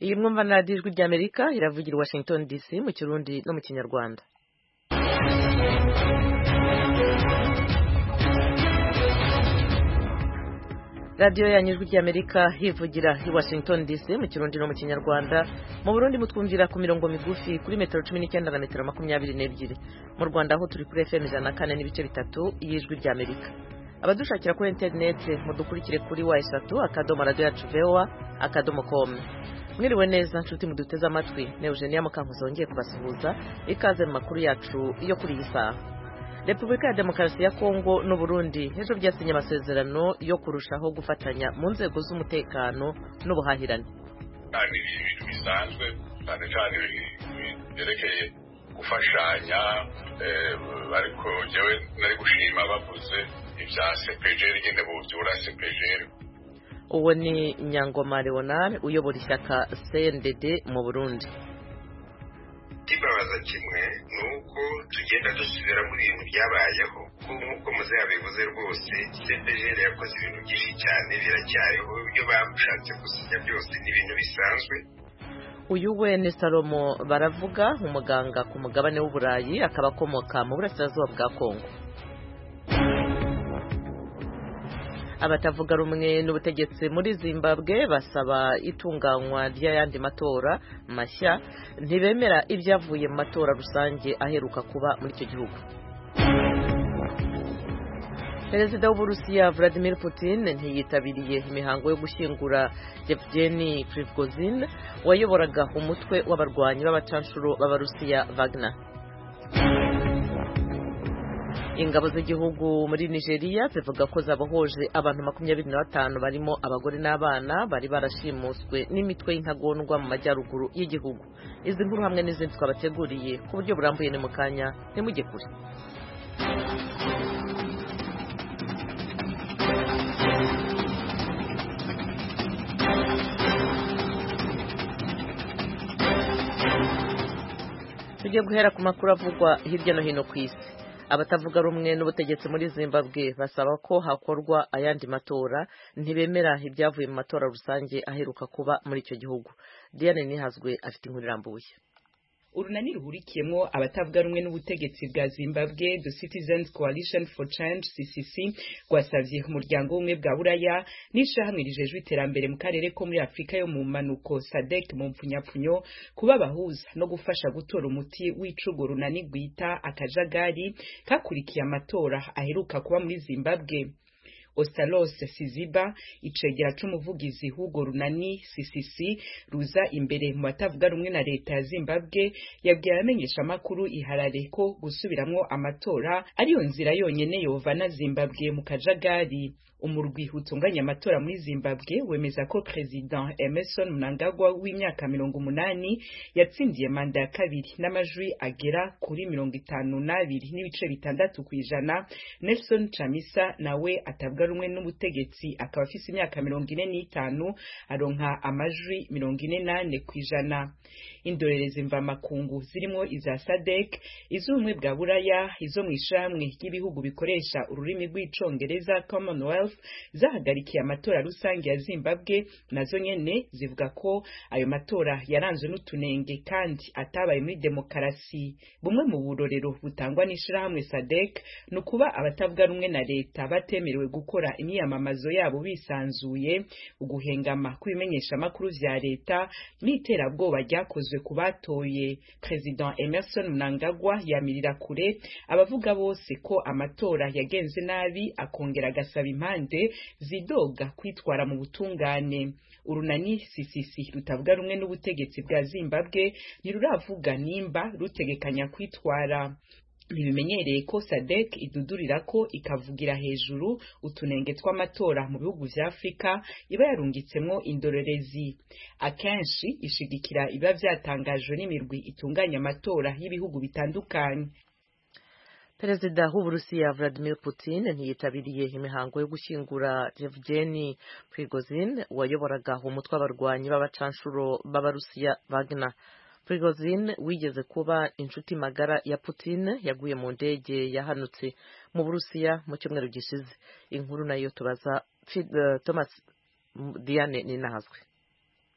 iyi mwumva na radiyo ijwi ry'Amerika iravugira i Washington DC mu Kirundi no mu Kinyarwanda. radiyo yanyu ijwi ry'Amerika hivugira i Washington DC mu Kirundi no mu Kinyarwanda. Mu Burundi mutwumvira ku mirongo migufi kuri metero 19 na metero 22. Mu Rwanda aho turi kuri FM 104 n'ibice bitatu y'ijwi ry'Amerika. Abadushakira kuri internet mudukurikire kuri wa@radio.voa.com. Mwiriwe neza nshuti muduteze amatwi, ne Eugenia Mukankuzo ngiye kubasuhuza ikaze mu makuru yacu yo kuri iyi saha. Repubulika ya Demokarasi ya Kongo n'u Burundi ejo byasinye amasezerano yo kurushaho gufatanya mu nzego z'umutekano n'ubuhahirane. Ni ibintu bisanzwe cyane byerekeye gufashanya, ariko jewe nari gushima bavuze ibya CPGR nyine bubyura CPGR. Uwo ni Nyangoma Leonard uyobora ishyaka CNDD mu Burundi. Kibabaza kimwe nuko tugenda dusubira muri ibintu byabayeho nk'uko muze yabivuze rwose CPGR yakoze ibintu byinshi cyane biracyariho ibyo bashatse gusinya byose ni ibintu bisanzwe. Uyu we ni Salomo Baravuga umuganga ku mugabane w'Uburayi akaba akomoka mu burasirazuba bwa Kongo. Abatavuga rumwe n'ubutegetsi muri Zimbabwe basaba itunganywa ry'ayandi matora mashya, ntibemera ibyavuye mu matora rusange aheruka kuba muri icyo gihugu. Perezida w'Uburusiya Vladimir Putin ntiyitabiriye imihango yo gushyingura Yevgeny Prigozhin wayoboraga umutwe w'abarwanyi b'abacanshuro b'Abarusiya Wagner. Ingabo z'igihugu muri Nigeria zivuga ko zabohoje abantu 25 barimo abagore n'abana bari barashimuswe n'imitwe y'intagondwa mu majyaruguru y'igihugu. Izi nkuru hamwe n'izindi twabateguriye ku buryo burambuye ni mukanya ntimujye kure. Tugiye guhera ku makuru avugwa hirya no hino ku isi. Abatavuga rumwe n'ubutegetsi muri Zimbabwe basaba ko hakorwa ayandi matora, ntibemera ibyavuye mu matora rusange aheruka kuba muri icyo gihugu. Diane Nihazwe afite inkuru irambuye. Urunani ruhurikiyemo abatavuga rumwe n'ubutegetsi bwa Zimbabwe, The Citizens Coalition for Change CCC, rwasavye umuryango w'ubumwe bwa Buraya n'ishyirahamwe rijejwe iterambere mu karere ko muri Afurika yo mu manuko SADC mu mpfunyapfunyo kuba bahuza no gufasha gutora umuti w'icugo runani gwita akajagari kakurikiye amatora aheruka kuba muri Zimbabwe. Ostalos Siziba icegera c'umuvugizi Hugo Runani CCC ruza imbere mu batavuga rumwe na leta ya Zimbabwe yabwiye abamenyesha makuru iharare ko gusubiramwo amatora ariyo nzira yonyene yovana Zimbabwe mu kajagari. Umurwi utunganya amatora muri Zimbabwe wemeza ko President Emmerson Mnangagwa w'imyaka 80 yatsindiye manda ya kabiri n'amajwi agera kuri 52.6 kwijana. Nelson Chamisa nawe atabwa rumwe n'ubutegetsi akaba afise imyaka 45 aronka amajwi 48 kwijana. Indorerezi mva makungu zirimo iza SADC, iz'ubumwe bwa Buraya, izo mw'ishamwe ry'ibihugu bikoresha ururimi rw'icongereza Commonwealth zahagarikiye amatora rusange ya Zimbabwe, nazo nyene zivuga ko ayo matora yaranzwe n'utunenge kandi atabaye muri demokarasi. Bumwe mu burorero butangwa n'ishyirahamwe SADC nukuba abatavuga rumwe na leta batemerewe gukora imyiyamamazo yabo bisanzuye, uguhengama kw'ibimenyesha makuru vya leta n'iterabwoba ryakozwe ku batoye. President Emmerson Mnangagwa yamirira kure abavuga bose ko amatora yagenze nabi, akongera agasaba impande zidoga kwitwara mu butungane. Urunani CCC rutavuga rumwe n'ubutegetsi bwa Zimbabwe ntiruravuga nimba rutegekanya kwitwara. Ntibimenyereye ko SADC idudurira ko ikavugira hejuru utunenge tw'amatora mu bihugu vya Afrika iba yarungitsemwo indorerezi. Akenshi ishigikira iba vyatangajwe n'imirwi itunganya amatora y'ibihugu bitandukanye. Perezida w'Uburusiya Vladimir Putin ntiyitabiriye imihango yo gushyingura Yevgeny Prigozhin wayoboraga umutwe w'abarwanyi b'abacanshuro b'Abarusiya Wagner. Prigozhin wigeze kuba inshuti magara ya Putin yaguye mu ndege yahanutse mu Burusiya mu cyumweru gishize. Inkuru nayo tubaza Thomas Diane Ninahazwe.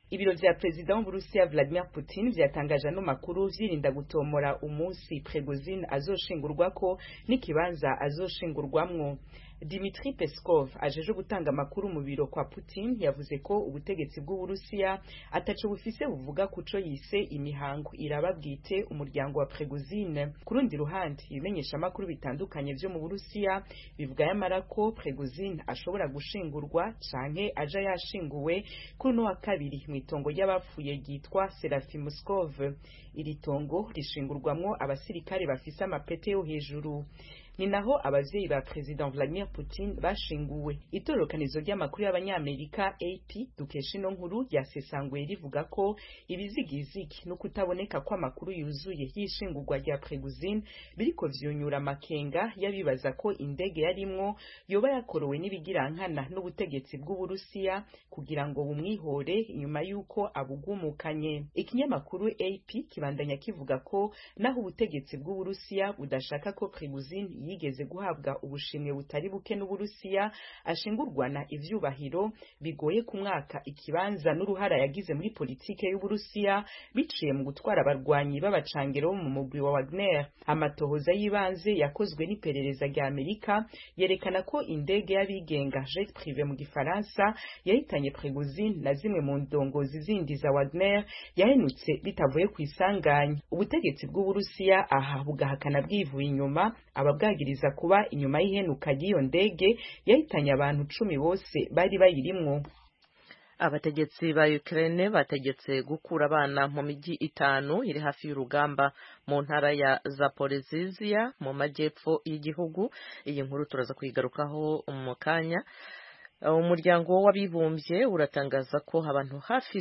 Ibiro vya Perezida w'Uburusiya Vladimir Putin vyatangaje ano makuru vyirinda gutomora umunsi Prigozhin azoshingurwako n'ikibanza azoshingurwamwo. Dmitry Peskov ajeje gutanga amakuru mu biro kwa Putin yavuze ko ubutegetsi bw'Uburusiya ataco bufise buvuga kuco yise imihango irababwite umuryango wa Prigozhin. Kurundi ruhande ibimenyesha amakuru bitandukanye vyo mu Burusiya bivuga yamara ko Prigozhin ashobora gushingurwa canke aja yashinguwe kuri no wa kabiri mw'itongo ry'abapfuye ryitwa Serafimuskov. Iri tongo rishingurwamwo abasirikare bafise amapete yo hejuru. Ni naho abavyeyi ba President Vladimir Putin bashinguwe. Itorokanizo ry'amakuru y'abanyamerika AP dukesha ino nkuru yasesanguye rivuga ko ibizigizigi no kutaboneka kwa makuru yuzuye y'ishingurwa rya Prigozhin biriko vyonyura amakenga yabibaza ko indege yarimwo yoba yakorowe n'ibigirankana n'ubutegetsi bw'Uburusiya kugira ngo bumwihore inyuma yuko abugumukanye. Ikinyamakuru AP kibandanya kivuga ko naho ubutegetsi bw'Uburusiya budashaka ko Prigozhin yigeze guhabwa ubushimwe butari buke n'Uburusiya ashingurwana ivyubahiro bigoye ku mwaka ikibanza n'uruhara yagize muri politike y'Uburusiya biciye mu gutwara abarwanyi b'abacangero mu mugwi wa Wagner. Amatohoza y'ibanze yakozwe n'iperereza rya Amerika yerekana ko indege y'abigenga jet privé mu Gifaransa yahitanye Prigozhin na zimwe mu ndongozi zindi za Wagner yahenutse bitavuye ku isanganya. Ubutegetsi bw'Uburusiya aha bugahakana bwivuye inyuma ababwagiriza kuba inyuma y'ihenuka ry'iyo ndege yahitanye abantu 10 bose bari bayirimwo. Abategetsi ba Ukraine bategetse gukura abana mu miji 5 iri hafi y'urugamba mu ntara ya Zaporizhia mu majyepfo y'igihugu. Iyi nkuru turaza kuyigarukaho mu kanya. Umuryango w'abibumbye uratangaza ko abantu hafi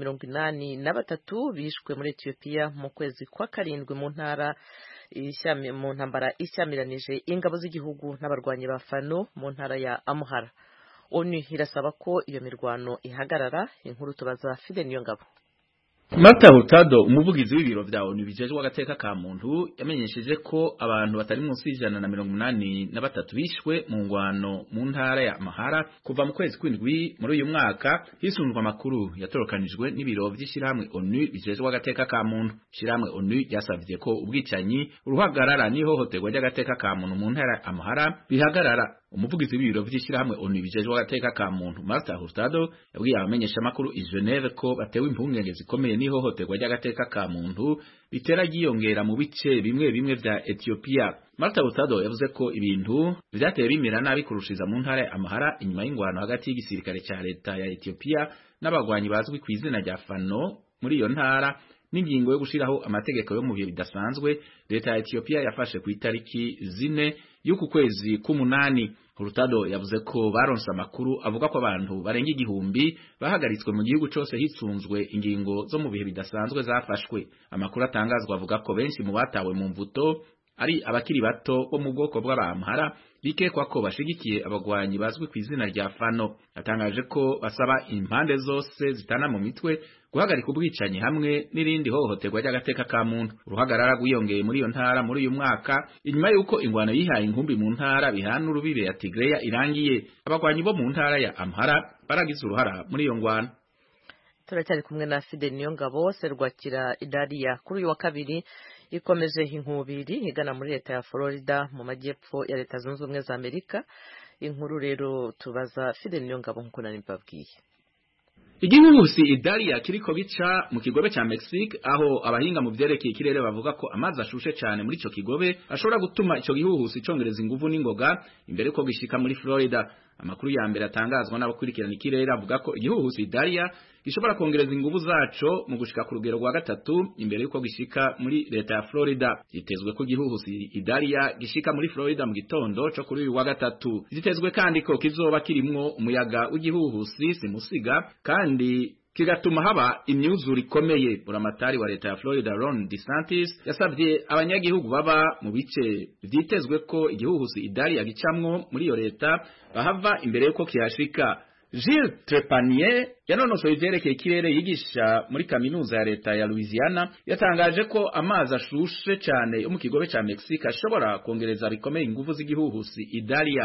183 bishwe muri Ethiopia mu kwezi kwa karindwi mu ntara mu ntambara ishyamiranyije ingabo z'igihugu n'abarwanyi ba Fano mu ntara ya Amhara. ONU irasaba ko iyo mirwano ihagarara. Inkuru tubaza Fide Niyongabo. Marta Hurtado umuvugizi w'ibiro vya ONU bijejwe agateka ka muntu yamenyesheje ko abantu batari munsi y'183 bishwe mu ngwano mu ntara ya Amhara kuva mu kwezi kw'indwi muri uyu mwaka hisunzwe amakuru yatorokanijwe n'ibiro vy'ishirahamwe ONU bijejwe agateka ka muntu. Ishirahamwe ONU yasavye ko ubwicanyi uruhagarara n'ihohoterwa ry'agateka ka muntu mu ntara ya Amhara bihagarara. Umuvugizi w'ibiro vy'ishirahamwe ONU bijejwe agateka ka muntu Marta Hurtado yabwiye abamenyesha amakuru i Geneve ko batewe impungenge zikomeye n'ihohoterwa ry'agateka ka muntu bitera giyongera mu bice bimwe bimwe vya Ethiopia. Marta Hurtado yavuze ko ibintu vyateye bimera nabi kurushiza mu ntara ya Amhara inyuma y'ingwano hagati y'igisirikare ca leta ya Ethiopia n'abagwanyi bazwi ku izina rya Fano muri iyo ntara n'ingingo yo gushiraho amategeko yo mu bihe bidasanzwe leta ya Ethiopia yafashe ku itariki 4 y'uku kwezi k'umunani. Hurtado yavuze ko baronse amakuru avuga ko abantu barenga 1000 bahagaritswe mu gihugu cyose hisunzwe ingingo zo mu bihe bidasanzwe zafashwe. Amakuru atangazwa avuga ko benshi mu batawe mu mvuto ari abakiri bato bo mu bwoko bw'Abamhara bikekwa ko bashigikiye abagwanyi bazwi ku izina rya Fano. Atangaje ko basaba impande zose zitana mu mitwe guhagarika ubwicanyi hamwe n'irindi hohoterwa ry'agateka ka muntu. Uruhagarara rwiyongeye muri iyo ntara muri uyu mwaka inyuma y'uko ingwano yihaye inkumbi mu ntara bihana urubibe ya Tigreya irangiye. Abagwanyi bo mu ntara ya Amhara baragize uruhara muri iyo ngwano. Turacyari kumwe na Fide Niyongabo. Serwakira Idalia kuri uyu wa kabiri ikomeje inkubiri igana muri leta ya Florida mu majyepfo ya Leta Zunze Ubumwe za Amerika. Inkuru rero tubaza Fide Niyongabo nkuko nari mbabwiye. Igihuhusi Idalia kiriko gica mu kigobe ca Mexique aho abahinga mu vyerekeye ikirere bavuga ko amazi ashushe cyane muri ico kigobe ashobora gutuma ico gihuhusi congereza inguvu n'ingoga imbere ko gishika muri Florida. Amakuru ya mbere atangazwa n'abakurikirana ikirere avuga ko igihuhusi Idalia gishobora kongereza inguvu zaco mu gushika ku rugero rwa 3 imbere yuko gishika muri leta ya Florida. Yitezwe ko igihuhusi Idalia gishika muri Florida mu gitondo cyo kuri uyu wa 3. Yitezwe kandi ko kizoba kirimwo umuyaga w'igihuhusi simusiga kandi kigatuma haba imyuzure ikomeye. Buramatari wa leta ya Florida Ron DeSantis yasavye abanyagihugu baba mu bice vyitezwe ko igihuhusi Idalia gicamwo muri iyo leta bahava imbere yuko kihashika. Gilles Trepanier yanonosoye ivyerekeye ikirere yigisha muri kaminuza ya leta ya Louisiana yatangaje ko amazi ashushe cyane yo mu kigobe ca Mexique ashobora kongereza bikomeye inguvu z'igihuhusi Idalia.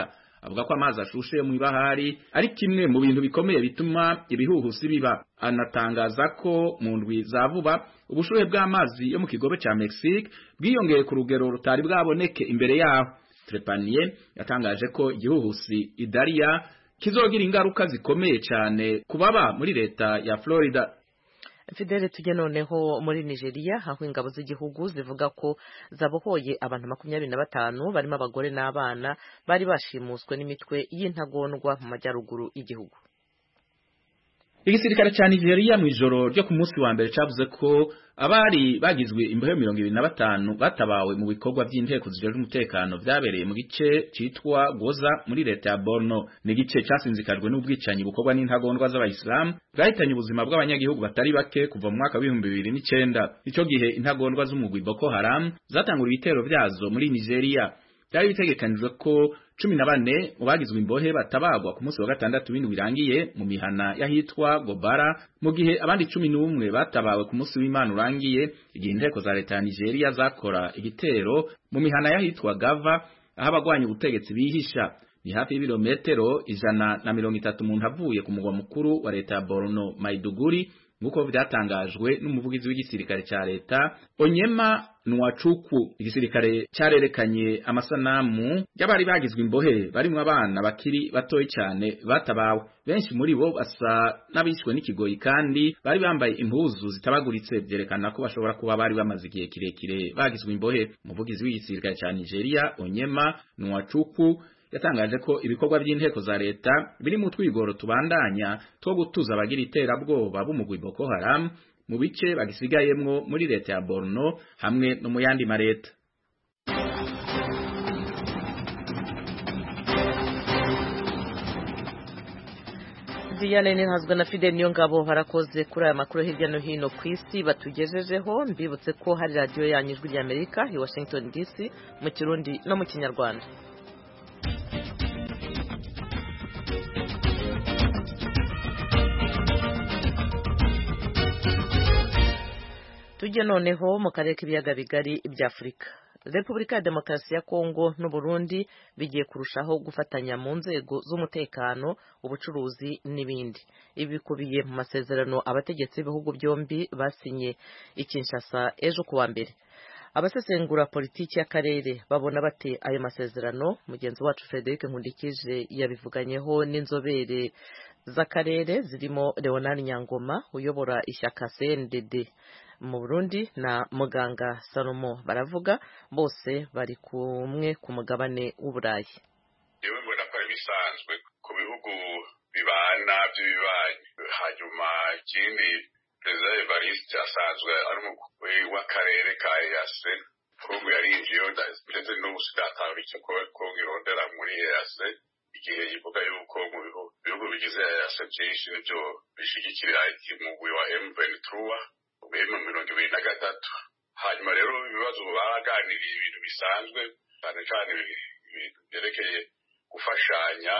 avuga ko amazi ashushe mu ibahari ari kimwe mu bintu bikomeye bituma ibihuhusi biba. Anatangaza ko mu ndwi za vuba ubushuhe bw'amazi yo mu kigobe ca Mexique bwiyongeye ku rugero rutari bwaboneke imbere yaho. Trepanier yatangaje ko igihuhusi Idalia kizogira ingaruka zikomeye cyane kubaba muri leta ya Florida. Fidele, tujye noneho muri Nigeria aho ingabo z'igihugu zivuga ko zabohoye abantu 25 barimo abagore n'abana bari bashimuswe n'imitwe y'intagondwa mu majyaruguru y'igihugu. Igisirikare cya Nigeria mu ijoro ryo ku munsi wa mbere cavuze ko abari bagizwe imbohe 25 batabawe mu bikorwa by'inteko zijejwe umutekano vyabereye mu gice citwa Goza muri leta ya Borno. Ni gice casinzikajwe n'ubwicanyi bukorwa n'intagondwa z'abayisilamu bwahitanye ubuzima bw'abanyagihugu batari bake kuva mu mwaka wa 2009. Ico gihe intagondwa z'umugwi Boko Haram zatangura ibitero vyazo muri Nigeria. Byari bitegekanijwe ko 14 mu bagizwe imbohe batabagwa ku munsi wa gatandatu w'indwi birangiye mu mihana yahitwa Gobara, mu gihe abandi 11 batabawe ku munsi w'Imana urangiye igihe inteko za leta ya Nigeria zakora igitero mu mihana yahitwa Gava aho abagwanya ubutegetsi bihisha. Ni hafi y'ibirometero 130 umuntu avuye ku mugwa mukuru wa leta ya Borno Maiduguri, nguko vyatangajwe n'umuvugizi w'igisirikare ca leta Onyema Nwachukwu. Igisirikare cyarerekanye amasanamu y'abari bagizwe imbohe barimwe abana bakiri batoyi cyane batabawe. Benshi muri bo basa n'abishwe n'ikigoyi kandi bari bambaye impuzu zitabaguritse, byerekana ko bashobora kuba bari bamaze igihe kirekire bagizwe imbohe. Umuvugizi w'igisirikare ca Nigeria Onyema Nwachukwu yatangaje ko ibikorwa by'inteko za leta biri mu twigoro tubandanya two gutuza abagira iterabwoba b'umugwi Boko Haram mu bice bagisigayemwo muri leta ya Borno hamwe no mu yandi mareta. Diane Nihazwe na Fidel Niyongabo barakoze kuri aya makuru hirya no hino ku isi batugejejeho. Mbibutse ko hari radio yanyu Ijwi ry'Amerika i Washington DC mu Kirundi no mu Kinyarwanda. Tujye noneho mu karere k'ibiyaga bigari bya Afurika. Repubulika ya Demokarasi ya Kongo n'u Burundi bigiye kurushaho gufatanya mu nzego z'umutekano, ubucuruzi n'ibindi. Ibi bikubiye mu masezerano abategetsi b'ibihugu byombi basinye i Kinshasa ejo kuwa mbere. Abasesengura politiki y'akarere babona bate ayo masezerano? Mugenzi wacu Frederic Nkundikije yabivuganyeho n'inzobere z'akarere zirimo Leonard Nyangoma uyobora ishyaka CNDD mu Burundi na muganga Salomo baravuga, bose bari kumwe ku mugabane w'Uburayi. Yewe mbona ko bisanzwe ku bihugu bibana by'ibibanye. Hanyuma ikindi Perezida Evariste asanzwe ari umukuru w'akarere ka EAC. Kongo yarinjiye ndetse n'ubu sidatahura ko Kongo irondera muri EAC igihe yivuga yuko mu bihugu bigize EAC byinshi nibyo bishigikira umugwi wa M23 ubemo 2023. Hanyuma rero ibibazo baraganiriye ibintu bisanzwe cyane cyane byerekeye gufashanya,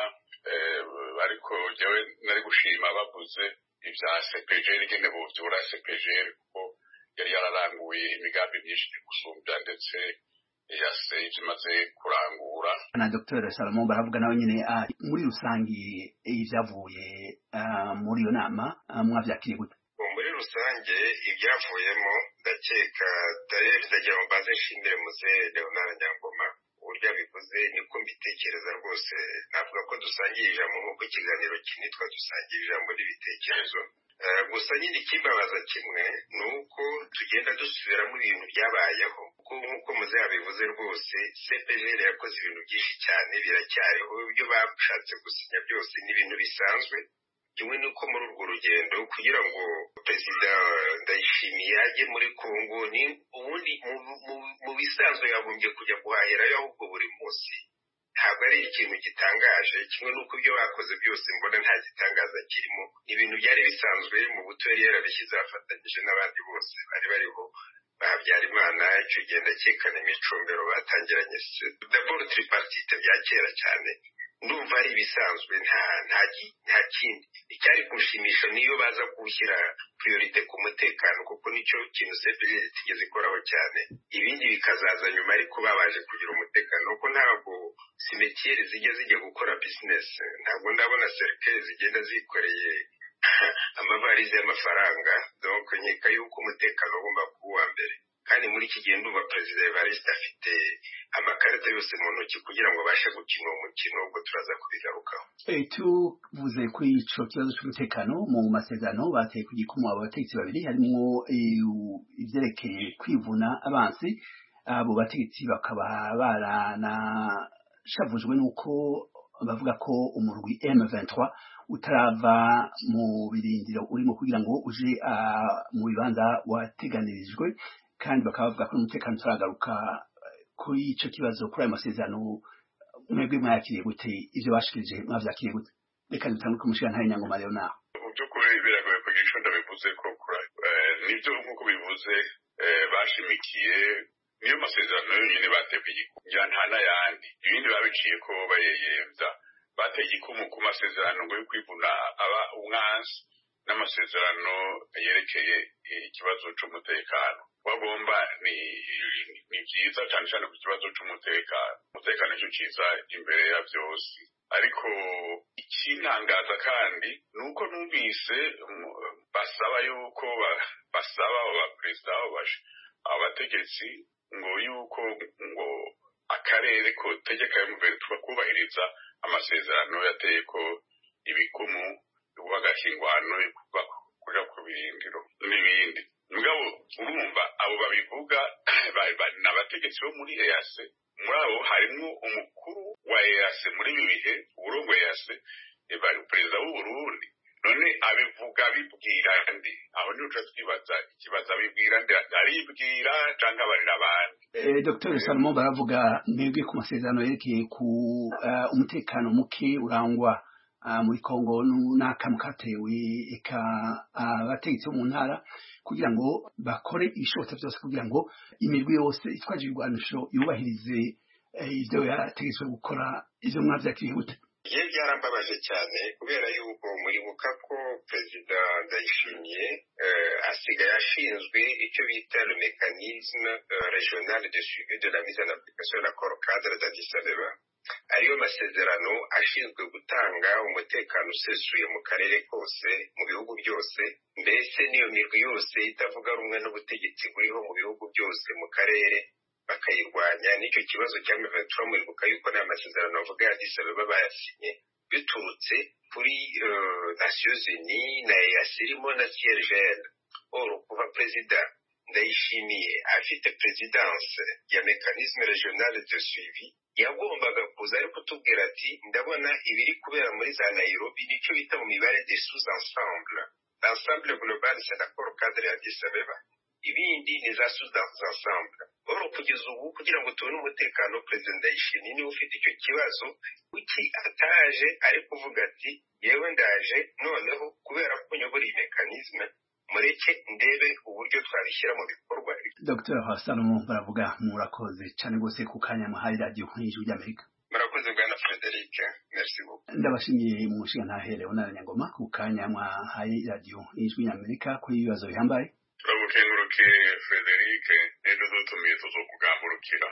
ariko jewe nari gushima bavuze ibya CPGL gende buvyura CPGL kuko yari yararanguye imigambi myinshi gusumbya ndetse yase imaze kurangura. Na Dr. Salomon baravuga nawe nyine muri rusangi ivyavuye muri yo nama mwavyakiriye gute? Muri rusange ibyavuyemo ndakeka David ajya mu baze nshimire muze Leonard Nyangoma uburyo bivuze niko mbitekereza rwose. Navuga ko dusangiye ijambo nk'uko ikiganiro kinitwa dusangiye ijambo n'ibitekerezo. Gusa nyine ikibabaza kimwe ni uko tugenda dusubiramo ibintu byabayeho kuko nk'uko muze yabivuze rwose CPGL yakoze ibintu byinshi cyane biracyariho. Ibyo bashatse gusinya byose ni ibintu bisanzwe. Kimwe nuko muri urwo rugendo kugira ngo Perezida Ndayishimiye ajye muri Kongo ni ubundi mu bisanzwe yagombye kujya guhahirayo ahubwo buri munsi. Ntabwo ari ikintu gitangaje. Kimwe nuko ibyo bakoze byose mbona nta gitangaza kirimo. Ibintu byari bisanzwe mu buto yari yarabishyize afatanyije n'abandi bose bari bariho Habyarimana icyo genda cyekana imicombero batangiranye d'abord tripartite bya kera cyane. Ndumva ari ibisanzwe nta kindi. Icyari kushimisha niyo baza gushyira priorite ku mutekano kuko nicyo kintu CPGL kigeze ikoraho cyane. Ibindi bikazaza nyuma ariko babaje kugira umutekano kuko ntabwo simetiere zijya gukora business. Ntabwo ndabona cercle zigenda zikoreye amavarize y'amafaranga. Donc nkeka yuko umutekano ugomba kuba mbere, kandi muri iki gihe ndumva Perezida Evariste afite amakarita yose mu ntoki kugira ngo abashe gukina umukino, ubwo turaza kubigarukaho. Tuvuze kuri ico kibazo cy'umutekano mu masezerano bateye ku gikumu abategetsi babiri, harimo ivyerekeye kwivuna abansi. Abo bategetsi bakaba baranashavujwe n'uko bavuga ko umurwi M23 utarava mu birindiro urimo kugira ngo uje mu bibanza wateganirijwe, kandi bakaba bavuga ko umutekano utaragaruka. Kuri ico kibazo, kuri ayo masezerano, mwebwe mwayakiriye gute? Ivyo bashikirije mwavyakiriye gute? Reka dutangure ku mushikantare Nyangoma Leonard. Mu by'ukuri biragoye kugira ico ndabivuze ko nivyo nk'uko bivuze bashimikiye niyo masezerano yonyine batebwe igikumya, nta n'ayandi ibindi babiciye ko bayeyemza. Bateye igikumu ku masezerano ngo yo kwivuna umwansi n'amasezerano yerekeye ikibazo c'umutekano. Wagomba ni byiza cyane cyane ku kibazo c'umutekano. Umutekano nicyo ciza imbere ya byose, ariko ikintangaza kandi nuko numvise basaba yuko basaba abaperezida abategetsi ngo yuko ngo akarere ko tegeka M23 kubahiriza amasezerano yateye ko ibikumu bagashingwano kuja ku birindiro n'ibindi. Mugabo urumva abo babivuga n'abategetsi bo muri EAC. Muri abo harimo umukuru wa EAC muri ibi bihe, uburongo EAC, perezida w'u Burundi. None abivuga bibwira ndi aho niho twibaza ikibazo abibwira ndi aribwira cyangwa abarira abandi. Dr. Salomon baravuga mwebwe ku masezerano yerekeye ku umutekano muke urangwa muri Kongo n'akamu katewe eka abategetsi bo mu ntara kugira ngo bakore ibishobotse byose kugira ngo imirwi yose itwaje ibigwanisho yubahirize ivyo yategetswe gukora. Ivyo mwavyakiriye gute? Igihe byarambabaje cyane kubera yuko muribuka ko Perezida Ndayishimiye asigaye ashinzwe icyo bita le mécanisme régional de suivi de la mise en application de l'accord cadre d'Addis Abeba, ariyo masezerano ashinzwe gutanga umutekano usesuye mu karere kose mu bihugu byose, mbese niyo mirwi yose itavuga rumwe n'ubutegetsi buriho mu bihugu byose mu karere bakayirwanya. N'icyo kibazo cya M23 muribuka yuko nta masezerano avuga ya Addis Abeba bayasinye biturutse kuri Nations Unies na EAC irimo na CIRGL. Or kuva Perezida Ndayishimiye afite presidence ya mécanisme régional de suivi, yagombaga kuza ari kutubwira ati ndabona ibiri kubera muri za Nairobi nicyo bita mu mibare des sous-ensemble. L'ensemble global c'est l'accord cadre ya Addis Abeba, ibindi ni za sous-ensemble. Or kugeza ubu kugira ngo tubone umutekano, Perezida Ndayishimiye niwe ufite icyo kibazo, kuki ataje ari kuvuga ati yewe ndaje noneho kubera ko nyobora iyi mécanisme mureke ndebe uburyo twabishyira mu bikorwa. Dr. Salomon baravuga murakoze cyane gose ku kanya muhaye radio y'Ijwi ry'Amerika. Murakoze bwana Frederic, merci beaucoup. Ndabashimiye mu mushikantare Leonard Nyangoma ku kanya muhaye radio y'Ijwi ry'Amerika kuri ibibazo bihambaye. Turabukenguruke Frederic, ejo dutumiye tuzokugamburukira.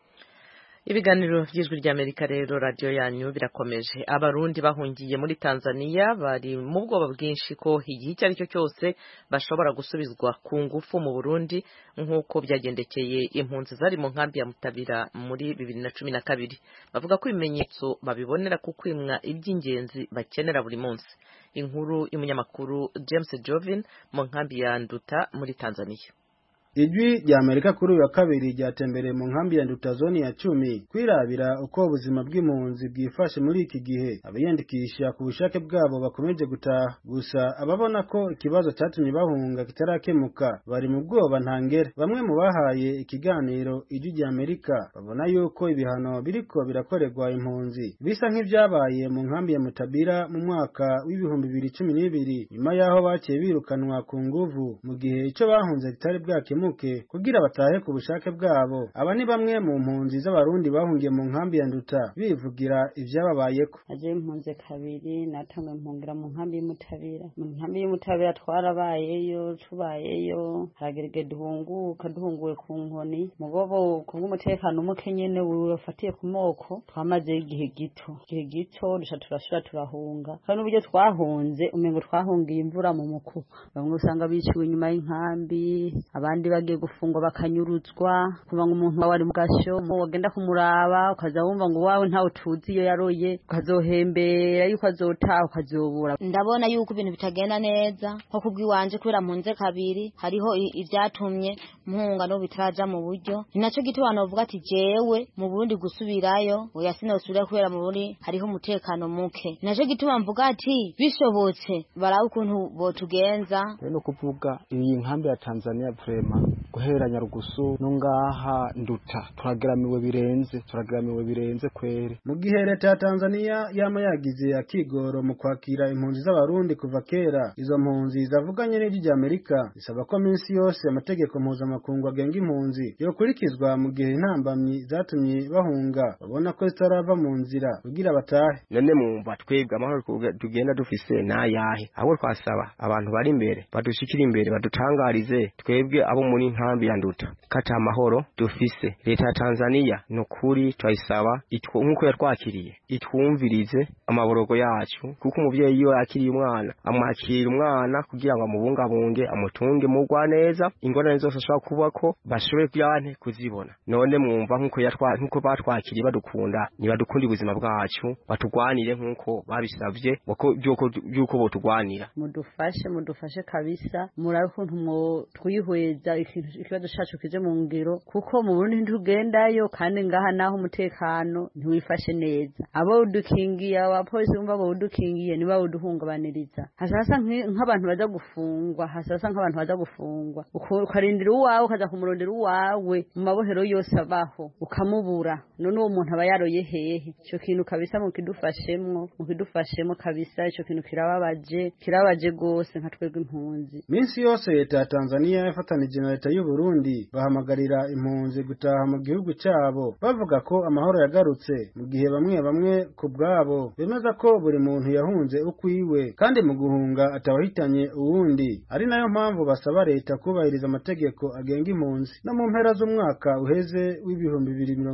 Ibiganiro by'Ijwi ry'Amerika rero radio yanyu birakomeje. Abarundi bahungiye muri Tanzania bari mu bwoba bwinshi ko igihe icyo ari cyo cyose bashobora gusubizwa ku ngufu mu Burundi nk'uko byagendekeye impunzi zari mu nkambi ya Mutabira muri 2012. Bavuga ko ibimenyetso babibonera ku kwimwa iby'ingenzi bakenera buri munsi. Inkuru y'umunyamakuru James Jovin mu nkambi ya Nduta muri Tanzania. Ijwi rya Amerika kuri uyu wa kabiri ryatembereye mu nkambi ya Nduta zone ya 10 kwirabira uko ubuzima bw'impunzi bwifashe muri iki gihe. Abiyandikisha ku bushake bwabo bakomeje gutaha, gusa ababona ko ikibazo cyatumye bahunga kitarakemuka bari mu bwoba ntangere. Bamwe mu bahaye ikiganiro Ijwi rya Amerika babona yuko ibihano biriko birakorerwa impunzi bisa nk'ibyabaye mu nkambi ya Mutabira mu mwaka w'ibihumbi 2012 nyuma yaho baciye birukanwa ku nguvu mu gihe icyo bahunze kitari bwake muke kugira batahe ku bushake bwabo. Aba ni bamwe mu mpunzi z'abarundi bahungiye mu nkambi ya Nduta bivugira ivyababayeko. Aje impunzi kabiri natamwe mpungira mu nkambi y'Umutabira. Mu nkambi y'Umutabira twarabayeyo tubayeyo haragerege duhunguwe ku nkoni mugobo kubw'umutekano muke nyene wafatiye ku moko twamaze igihe gito dusha turashira turahunga kandi n'uburyo twahunze umengo twahungiye imvura mu mukuba bamwe usanga biciwe inyuma y'inkambi abandi bagiye gufungwa bakanyuruzwa kuva ngo umuntu wari mu gasho wagenda kumuraba ukaza wumva ngo wawe ntawe tuzi iyo yaroye ukazohembera yuko azotaha ukazobura. Ndabona yuko ibintu bitagenda neza nko kubwiwanje kubera mpunze kabiri hariho ivyatumye mpunga no bitaraja mu buryo ninaco gituma novuga ati jewe mu Burundi gusubirayo oya sinosubira kubera mu Burundi hariho umutekano muke naco gituma mvuga ati bishobotse baraho ukuntu botugenza no kuvuga iyi nkambi ya Tanzania vrema guhera Nyarugusu no ngaha Nduta turageramiwe birenze kwere. Mu gihe leta ya Tanzania yama yagize akigoro mu kwakira impunzi z'abarundi kuva kera izo mpunzi zavuganye n'ijwi rya Amerika isaba ko minsi yose amategeko mpuzamakungu agenga impunzi yokurikizwa mu gihe intambamyi zatumye bahunga babona ko zitarava mu nzira kugira batahe. None mwumva twebwe amahoro tugenda dufise nayahe aho twasaba abantu bari imbere badushikira imbere badutangarize twebwe abo muri nkambi ya Nduta kata amahoro dufise. Leta ya Tanzania no kuri twayisaba nkuko yatwakiriye itwumvirize amaborogo yacu kuko umuvyeyi iyo yakiriye umwana amwakira umwana kugira ngo amubungabunge amutunge mugwa neza ingorane zose ashobora kubako bashobore kuyane kuzibona. None mwumva nkuko batwakiriye badukunda nibadukunda ubuzima bwacu batugwanire nkuko babisavye byuko botugwanira. Mudufashe kabisa murabe ukuntu mwo twihweza ikibazo cacu kije mu ngiro kuko mu Burundi ntugendayo kandi ngaha naho umutekano ntiwifashe neza. Abo udukingiye abapolisi bumva bo udukingiye niba uduhungabaniriza hasasa nk'abantu baza gufungwa ukarindira uwawe ukaza kumurondera uwawe mu mabohero yose abaho ukamubura none uwo muntu aba yaroye hehe. Ico kintu kabisa mukidufashemo kabisa ico kintu kirababaje gose nka twebwe impunzi. Minsi yose leta ya Tanzania yafatanije na leta y'u Burundi bahamagarira impunzi gutaha mu gihugu cyabo bavuga ko amahoro yagarutse mu gihe bamwe ku bwabo bemeza ko buri muntu yahunze ukwiwe kandi mu guhunga atawahitanye uwundi ari nayo mpamvu basaba leta kubahiriza amategeko agenga impunzi. No mu mpera z'umwaka uheze w'ibihumbi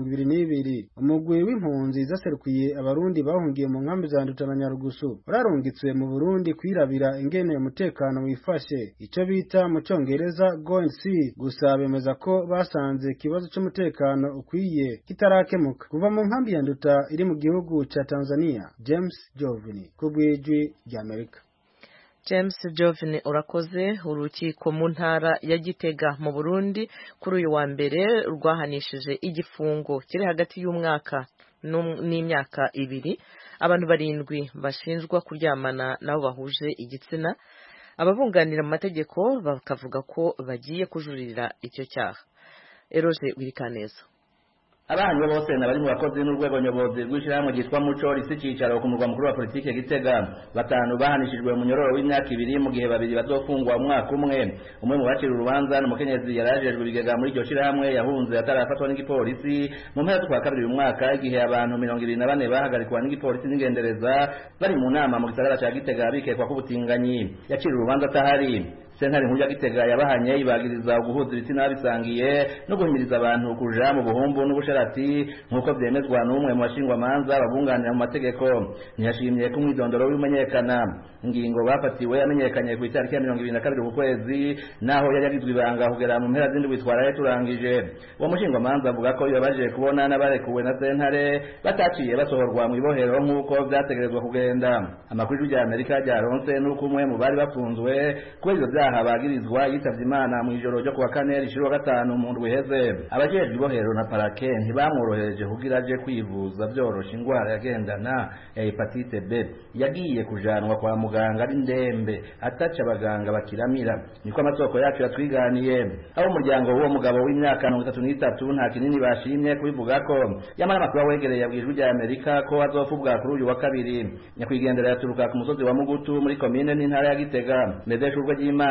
2022 umugwi w'impunzi zaserukiye abarundi bahungiye mu nkambi za Nduta na Nyarugusu urarungitswe mu Burundi kwirabira ingene umutekano wifashe ico bita mu Congereza go and see gusa bemeza ko basanze ikibazo cy'umutekano ukwiye kitarakemuka kuva mu nkambi ya Nduta iri mu gihugu ca Tanzania. James Jovini kubwijwi rya Amerika. James Jovini urakoze. Urukiko mu ntara ya Gitega mu Burundi kuri uyu wa mbere rwahanishije igifungo kiri hagati y'umwaka n'imyaka 2 abantu 7 bashinjwa kuryamana nabo bahuje igitsina. Ababunganira mu mategeko bakavuga ko bagiye kujurira icyo cyaha. Eroje Wirikaneza. Abahanywe bose nabari mu bakozi n'urwego nyobozi rw'ishyirahamwe ryitwa Muco risi cicaro ku murwa mukuru wa politike Gitega. 5 bahanishijwe mu nyororo w'imyaka 2 mu gihe 2 bazofungwa umwaka umwe mu bacira urubanza n'umukenyezi yarajejwe bigega muri iryo shyirahamwe yahunze atarafatwa n'igipolisi mu mpera z'ukwa kabiri uyu mwaka igihe abantu 24 bahagarikwa n'igipolisi n'ingendereza bari mu nama mu gisagara ca Gitega bikekwa kubutinganyi. Yacira urubanza atahari. Sentare nkuru ya Gitega yabahanye ibagiriza guhuza ibitsina bisangiye no guhimiriza abantu kuja mu buhumbu n'ubusharati nkuko byemezwa n'umwe mu bashingwa manza babunganira mu mategeko. Ntiyashimye ko umwidondoro w'imenyekana. Ingingo bafatiwe yamenyekanye ku itariki ya 22 ku kwezi naho yari yagizwe ibanga kugera mu mpera zindi witwara turangije. Uwo mushingwa manza avuga ko yabaje kubona n'abarekuwe na sentare bataciye basohorwa mu ibohero nkuko byategerezwa kugenda. Amakuru y'u Amerika ryaronse n'uko umwe mu bari bafunzwe kubera bagirizwa yitavye Imana mu ijoro ryo kuwa 4 rishiro 5 mu ndwi heze. Abajejwe ibohero na parake ntibamworohereje kugira aje kwivuza byorosha ingwara yagendana ya hepatite B. Yagiye kujanwa kwa muganga ari ndembe ataca abaganga bakiramira. Niko amasoko yacu yatwiganiye. Aho umuryango w'uwo mugabo w'imyaka 33 nta kinini bashimye kubivuga ko yamara makuru wegereye yabwijwe rya Amerika ko azofubwa kuri uyu wa kabiri. Nyakwigendera yaturuka ku musozi wa Mugutu muri commune n'intara ya Gitega. Medesho urwo ry'Imana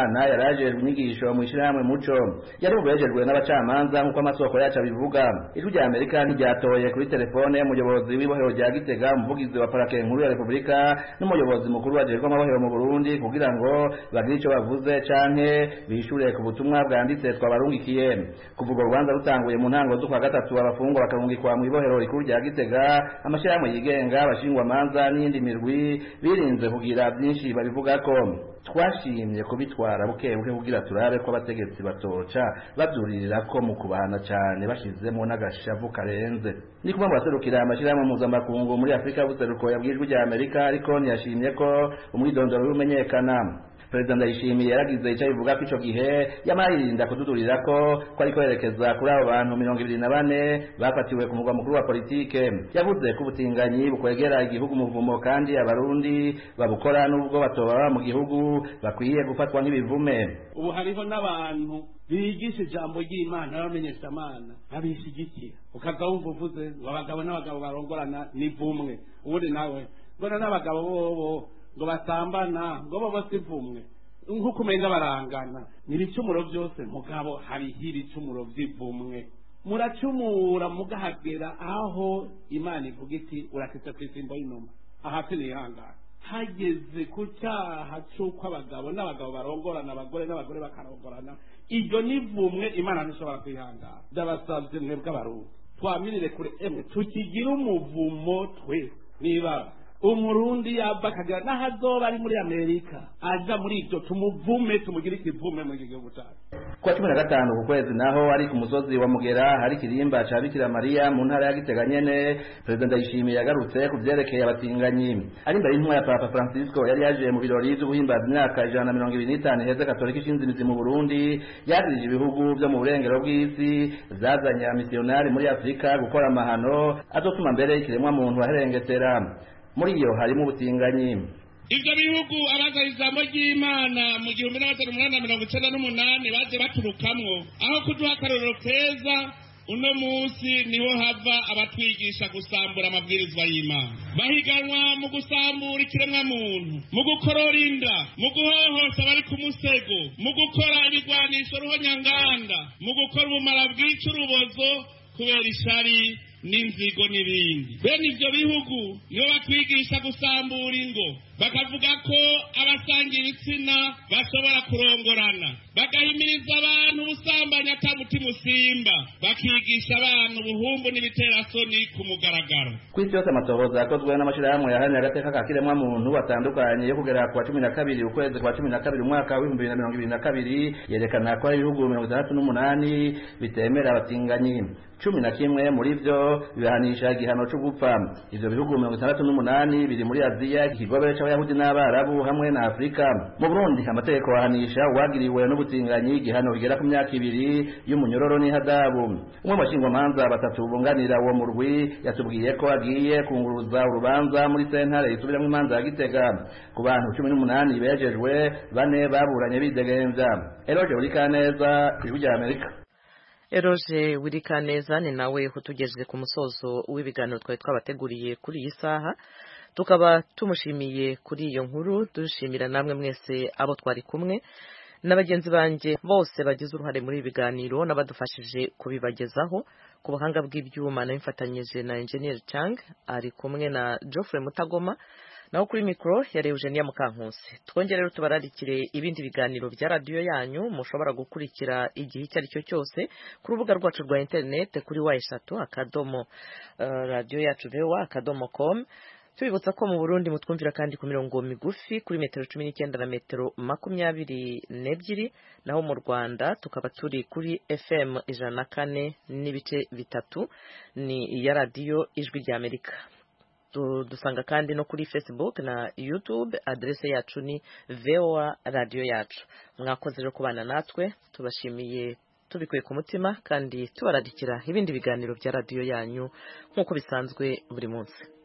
Bizimana yarajejwe inyigisho mu ishirahamwe Muco yari ubejejwe n'abacamanza nk'uko amasoko yacu abivuga. Ijwi rya Amerika ntiryatoye kuri telefone umuyobozi w'ibohero rya Gitega, umuvugizi wa parake nkuru ya Republika n'umuyobozi mukuru wajejwe amabohero mu Burundi kugira ngo bagire ico bavuze canke bishure ku butumwa bwanditse twabarungikiye. Kuvuga urubanza rutanguye mu ntango z'ukwa gatatu, abafungwa bakarungikwa mu ibohero rikuru rya Gitega, amashirahamwe yigenga, abashingwa manza n'iyindi mirwi birinze kugira byinshi babivugako. Twashimye kubitwara buke kugira turabe ko abategetsi batoca babyuririra ko mu kubahana cyane bashizemo n'agashavu karenze. Ni kuma baserukira amashirahamwe mpuzamakungu muri Afrika y'ubuseruko yabwijwe rya Amerika, ariko ntiyashimye ko umwidondoro umenyekana. Perezida Ndayishimiye yaragize icyo bivuga ko ico gihe yamaririnda kududurira ko ariko yerekeza kuri abo bantu 24 bafatiwe ku mugwa mukuru wa politike. Yavuze ko ubutinganyi bukwegera igihugu muvumo kandi abarundi babukora nubwo batoba mu gihugu bakwiye gufatwa nk'ibivume. Ubu hariho n'abantu bigisha ijambo ry'Imana bamenyesha Imana abishigikira, ukaza wumva uvuze abagabo n'abagabo barongorana n'ivumwe, ubundi nawe mbona n'abagabo bobo ngo basambana ngo bo basivumwe nk'uko umenga barangana. N'ibicumuro byose mugabo hariho ibicumuro by'ivumwe, muracumura mugahagera aho Imana ivuga iti urakitse ku isimbo y'inuma, ahati nihangana. Hageze ku cyaha cy'uko abagabo n'abagabo barongorana, abagore n'abagore bakarongorana, iryo n'ivumwe Imana ntishobora kwihangana. Ndabasabye mwebwe abarundi twamirire kure emwe tukigira umuvumo twe. Niba umurundi yaba akagira n'ahazoba ari muri Amerika aja muri ibyo tumuvume, tumugire ikivume mu gihugu cyacu. Kwa 15 ku kwezi naho ari ku musozi wa Mugera hari kirimba ca Bikira Mariya mu ntara ya Gitega nyene, Perezida Ndayishimiye yagarutse ku vyerekeye abatinganyi. Ari imbere y'intumwa ya Papa Francisco yari yaje mu birori vy'ubuhimbaza imyaka 125 iheze Katolika ishinze imizi mu Burundi, yagirije ibihugu vyo mu burengero bw'isi zazanye misiyonari muri Afrika gukora amahano azotuma mbere ikiremwa muntu aherengetera. Muri iyo harimo ubutinganyi. Ibyo bihugu abaza ijambo ry'Imana mu 1898 baje baturukamwo, aho kuduha akarorero keza, uno munsi niho hava abatwigisha gusambura amabwirizwa y'Imana. Bahiganwa mu gusambura ikiremwa muntu, mu gukorora inda, mu guhohosa abari ku musego, mu gukora ibigwanisho ruhonyanganda, mu gukora ubumara bwica urubozo kubera ishari n'inzigo n'ibindi. Bene ivyo bihugu nibo batwigisha gusambura ingo, bakavuga ko abasangira ibitsina bashobora kurongorana, bagahimiriza abantu ubusambanyi atamutima usimba, bakigisha abantu ubuhumbu n'ibiterasoni ku mugaragaro. Kw'isi yose amatohoza yakozwe n'amashirahamwe yaharanira agateka ka kiremwa muntu batandukanye yo kugera ku wa 12 ukwezi kwa 12 umwaka wa 2022 yerekana ko ibihugu 68 bitemera abatinganyi. 11 muri vyo bihanisha igihano cyo gupfa. Ivyo bihugu 68 biri muri Aziya, ikigobe c'abayahudi n'abarabu hamwe na Afrika. Mu Burundi amategeko ahanisha uwagiriwe n'ubutinganyi igihano kigera ku myaka 2 y'umunyororo n'ihadabu. Umwe bashingwa manza batatu bunganira uwo murwi yatubwiye ko agiye kunguruza urubanza muri sentare isubiramwe imanza ya Gitega. Ku bantu 18 bejejwe, 4 baburanye bidegenza. Eroje Urikaneza, Ijwi rya Amerika. Eroje Wirikaneza ni nawe utugejeje ku musozo w'ibiganiro twari twabateguriye kuri iyi saha, tukaba tumushimiye kuri iyo nkuru, dushimira namwe mwese abo twari kumwe n'abagenzi banje bose bagize uruhare muri ibiganiro n'abadufashije kubibagezaho. Ku buhanga bw'ibyuma n'imfatanyije na Engineer Chang, ari kumwe na Geoffrey Mutagoma, naho kuri mikro yari Eugenia Mukankusi. Twongere rero tubararikire ibindi biganiro bya radio yanyu mushobora gukurikira igihe icyo ari cyo cyose ku rubuga rwacu rwa internet kuri wa3 radio yacu vewa.com. Tubibutsa ko mu Burundi mutwumvira kandi ku mirongo migufi kuri metero 19 na metero 22, naho mu Rwanda tukaba turi kuri FM 104 n'ibice bitatu ni ya radio Ijwi rya Amerika. Dusanga kandi no kuri Facebook na YouTube, adresse yacu ni VOA radio yacu. Mwakoze rero kubana natwe, tubashimiye tubikuye ku mutima kandi tubaradikira ibindi biganiro bya radio yanyu nk'uko bisanzwe buri munsi.